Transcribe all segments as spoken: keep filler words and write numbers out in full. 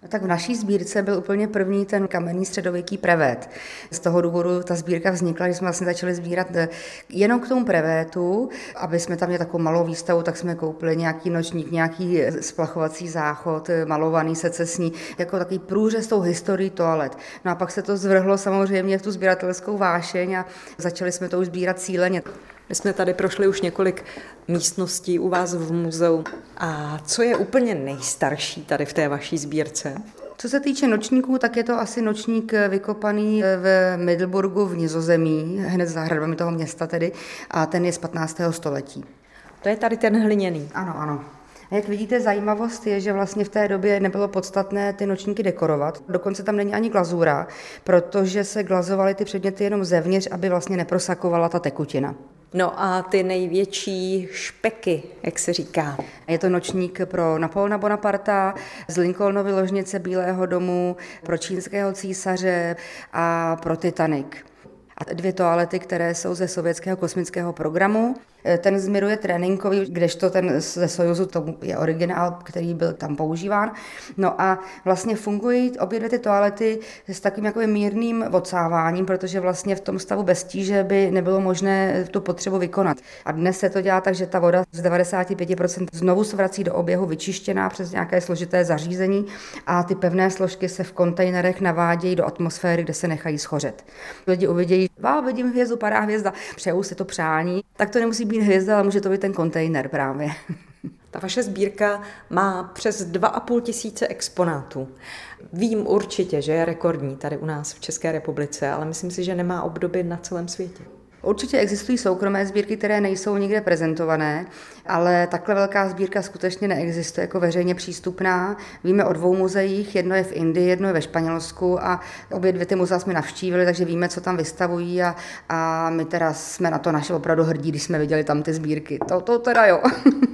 Tak v naší sbírce byl úplně první ten kamenný středověký prevet. Z toho důvodu ta sbírka vznikla, že jsme vlastně začali sbírat jenom k tomu prevétu, aby jsme tam měli takovou malou výstavu, tak jsme koupili nějaký nočník, nějaký splachovací záchod, malovaný secesní, jako takový průřez tou historií toalet. No a pak se to zvrhlo samozřejmě v tu sběratelskou vášeň a začali jsme to už sbírat cíleně. My jsme tady prošli už několik místností u vás v muzeu. A co je úplně nejstarší tady v té vaší sbírce? Co se týče nočníků, tak je to asi nočník vykopaný v Middelburgu v Nizozemí, hned za hradbami toho města tedy, a ten je z patnáctého století. To je tady ten hliněný. Ano, ano. A jak vidíte, zajímavost je, že vlastně v té době nebylo podstatné ty nočníky dekorovat. Dokonce tam není ani glazura, protože se glazovaly ty předměty jenom zevnitř, aby vlastně neprosakovala ta tekutina. No a ty největší špeky, jak se říká. Je to nočník pro Napoleona Bonaparta, z Lincolnovy ložnice Bílého domu, pro čínského císaře a pro Titanic. A dvě toalety, které jsou ze sovětského kosmického programu. Ten z Miru je tréninkový, kdežto ten ze Sojuzu to je originál, který byl tam používán. No a vlastně fungují obě dvě ty toalety s takovým jako mírným odsáváním, protože vlastně v tom stavu bez tíže by nebylo možné tu potřebu vykonat. A dnes se to dělá tak, že ta voda z devadesát pět procent znovu se vrací do oběhu vyčištěná přes nějaké složité zařízení a ty pevné složky se v kontejnerech navádějí do atmosféry, kde se nechají schořet. Lidi uvidějí, wow, vidím hvězdu, padá hvězda, přejou si to přání, tak to nemusí být hvězda, ale může to být ten kontejner právě. Ta vaše sbírka má přes dva a půl tisíce exponátů. Vím určitě, že je rekordní tady u nás v České republice, ale myslím si, že nemá obdoby na celém světě. Určitě existují soukromé sbírky, které nejsou nikde prezentované, ale takhle velká sbírka skutečně neexistuje jako veřejně přístupná. Víme o dvou muzeích, jedno je v Indii, jedno je ve Španělsku a obě dvě ty muzea jsme navštívili, takže víme, co tam vystavují a, a my teda jsme na to naše opravdu hrdí, když jsme viděli tam ty sbírky. To, to teda jo.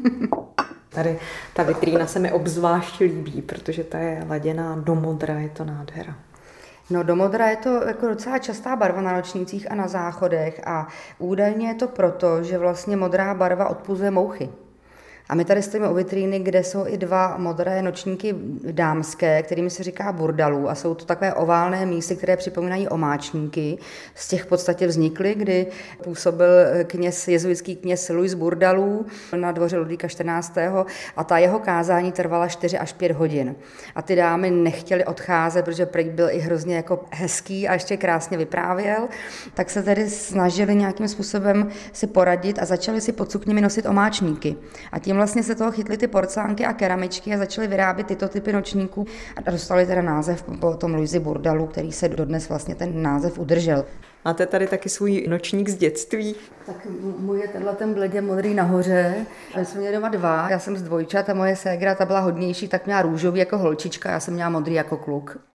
Tady ta vitrína se mi obzvlášť líbí, protože ta je laděná do modra, je to nádhera. No do modra je to jako docela častá barva na nočnících a na záchodech a údajně je to proto, že vlastně modrá barva odpuzuje mouchy. A my tady stojíme u vitríny, kde jsou i dva modré nočníky dámské, kterými se říká burdalů a jsou to takové oválné místy, které připomínají omáčníky. Z těch v podstatě vznikly, kdy působil kněz, jezuitský kněz Louis Burdalů na dvoře Ludvíka čtrnáctého a ta jeho kázání trvala čtyři až pět hodin. A ty dámy nechtěly odcházet, protože prý byl i hrozně jako hezký a ještě krásně vyprávěl, tak se tedy snažili nějakým způsobem si poradit a začali si pod sukněmi nosit omáčníky. A tím vlastně se toho chytly ty porcelánky a keramičky a začaly vyrábět tyto typy nočníků a dostali teda název po tom Louisi Burdalu, který se dodnes vlastně ten název udržel. Máte tady taky svůj nočník z dětství? Tak můj je tenhle ten bledě modrý nahoře. My jsme měli doma dva, já jsem z dvojčat a moje ségra, ta byla hodnější, tak měla růžový jako holčička, já jsem měla modrý jako kluk.